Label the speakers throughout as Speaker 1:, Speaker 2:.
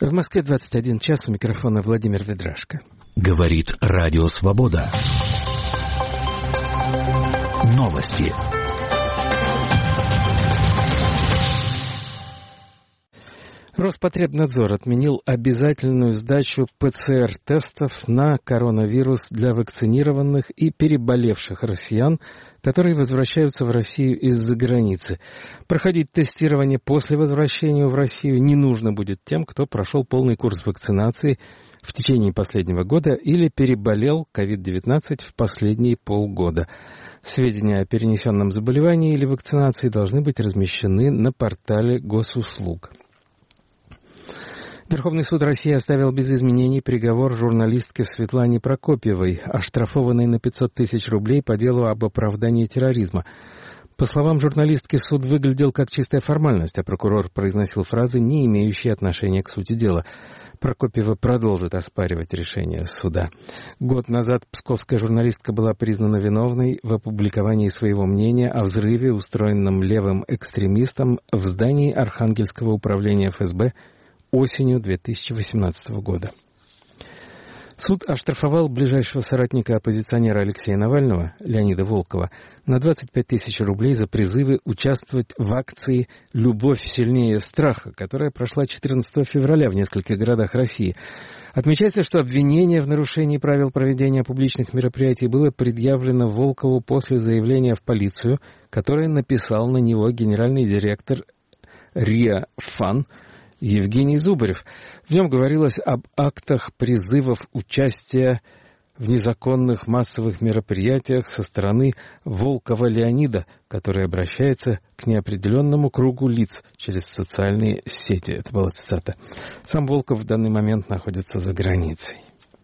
Speaker 1: В Москве 21 час, у микрофона Владимир Ведрашко.
Speaker 2: Говорит Радио Свобода. Новости.
Speaker 1: Роспотребнадзор отменил обязательную сдачу ПЦР-тестов на коронавирус для вакцинированных и переболевших россиян, которые возвращаются в Россию из-за границы. Проходить тестирование после возвращения в Россию не нужно будет тем, кто прошел полный курс вакцинации в течение последнего года или переболел COVID-19 в последние полгода. Сведения о перенесенном заболевании или вакцинации должны быть размещены на портале госуслуг. Верховный суд России оставил без изменений приговор журналистке Светлане Прокопьевой, оштрафованной на 500 тысяч рублей по делу об оправдании терроризма. По словам журналистки, суд выглядел как чистая формальность, а прокурор произносил фразы, не имеющие отношения к сути дела. Прокопьева продолжит оспаривать решение суда. Год назад псковская журналистка была признана виновной в опубликовании своего мнения о взрыве, устроенном левым экстремистом в здании Архангельского управления ФСБ осенью 2018 года. Суд оштрафовал ближайшего соратника оппозиционера Алексея Навального, Леонида Волкова, на 25 тысяч рублей за призывы участвовать в акции «Любовь сильнее страха», которая прошла 14 февраля в нескольких городах России. Отмечается, что обвинение в нарушении правил проведения публичных мероприятий было предъявлено Волкову после заявления в полицию, которое написал на него генеральный директор РИА ФАН Евгений Зубарев. В нем говорилось об актах призывов участия в незаконных массовых мероприятиях со стороны Волкова Леонида, который обращается к неопределенному кругу лиц через социальные сети. Это была цитата. Сам Волков в данный момент находится за границей.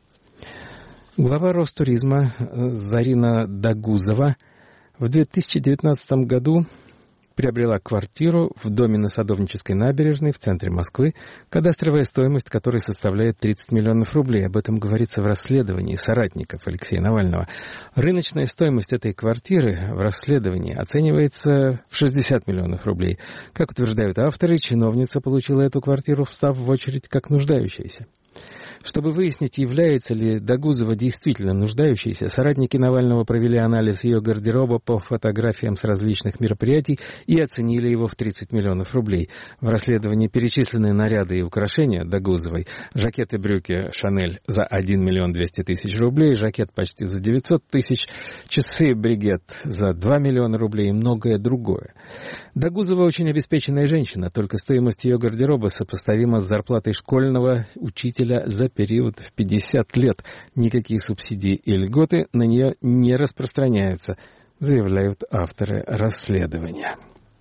Speaker 1: Глава Ростуризма Зарина Дагузова в 2019 году приобрела квартиру в доме на Садовнической набережной в центре Москвы, кадастровая стоимость которой составляет 30 миллионов рублей. Об этом говорится в расследовании соратников Алексея Навального. Рыночная стоимость этой квартиры в расследовании оценивается в 60 миллионов рублей. Как утверждают авторы, чиновница получила эту квартиру, встав в очередь как нуждающаяся. Чтобы выяснить, является ли Дагузова действительно нуждающейся, соратники Навального провели анализ ее гардероба по фотографиям с различных мероприятий и оценили его в 30 миллионов рублей. В расследовании перечислены наряды и украшения Дагузовой. Жакет и брюки «Шанель» за 1 миллион 200 тысяч рублей, жакет почти за 900 тысяч, часы «Бригет» за 2 миллиона рублей и многое другое. Дагузова очень обеспеченная женщина, только стоимость ее гардероба сопоставима с зарплатой школьного учителя за период в 50 лет. Никакие субсидии и льготы на нее не распространяются, заявляют авторы расследования.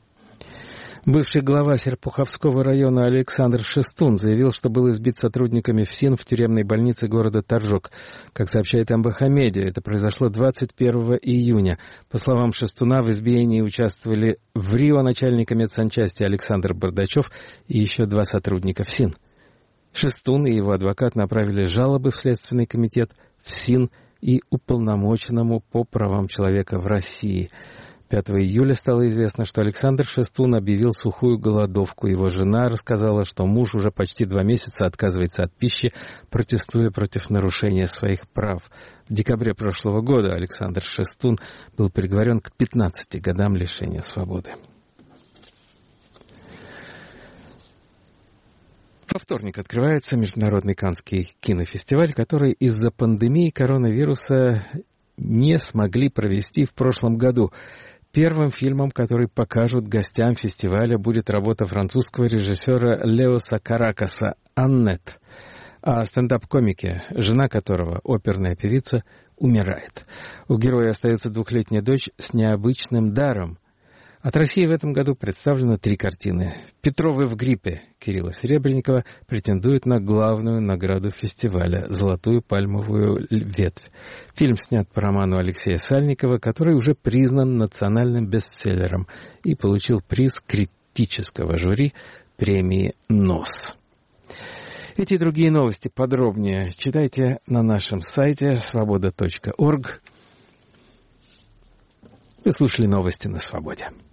Speaker 1: Бывший глава Серпуховского района Александр Шестун заявил, что был избит сотрудниками ФСИН в тюремной больнице города Торжок. Как сообщает МБХ Медиа, это произошло 21 июня. По словам Шестуна, в избиении участвовали в Рио начальника медсанчасти Александр Бардачев и еще 2 сотрудника ФСИН. Шестун и его адвокат направили жалобы в Следственный комитет, ФСИН и уполномоченному по правам человека в России. 5 июля стало известно, что Александр Шестун объявил сухую голодовку. Его жена рассказала, что муж уже почти 2 месяца отказывается от пищи, протестуя против нарушения своих прав. В декабре прошлого года Александр Шестун был приговорен к 15 годам лишения свободы. Во вторник открывается Международный Каннский кинофестиваль, который из-за пандемии коронавируса не смогли провести в прошлом году. Первым фильмом, который покажут гостям фестиваля, будет работа французского режиссера Леоса Каракаса «Аннет», о стендап-комике, жена которого, оперная певица, умирает. У героя остается 2-летняя дочь с необычным даром. От России в этом году представлено 3 картины. «Петровы в гриппе» Кирилла Серебренникова претендует на главную награду фестиваля — «Золотую пальмовую ветвь». Фильм снят по роману Алексея Сальникова, который уже признан национальным бестселлером и получил приз критического жюри премии «НОС». Эти и другие новости подробнее читайте на нашем сайте svoboda.org. Вы слушали новости на Свободе.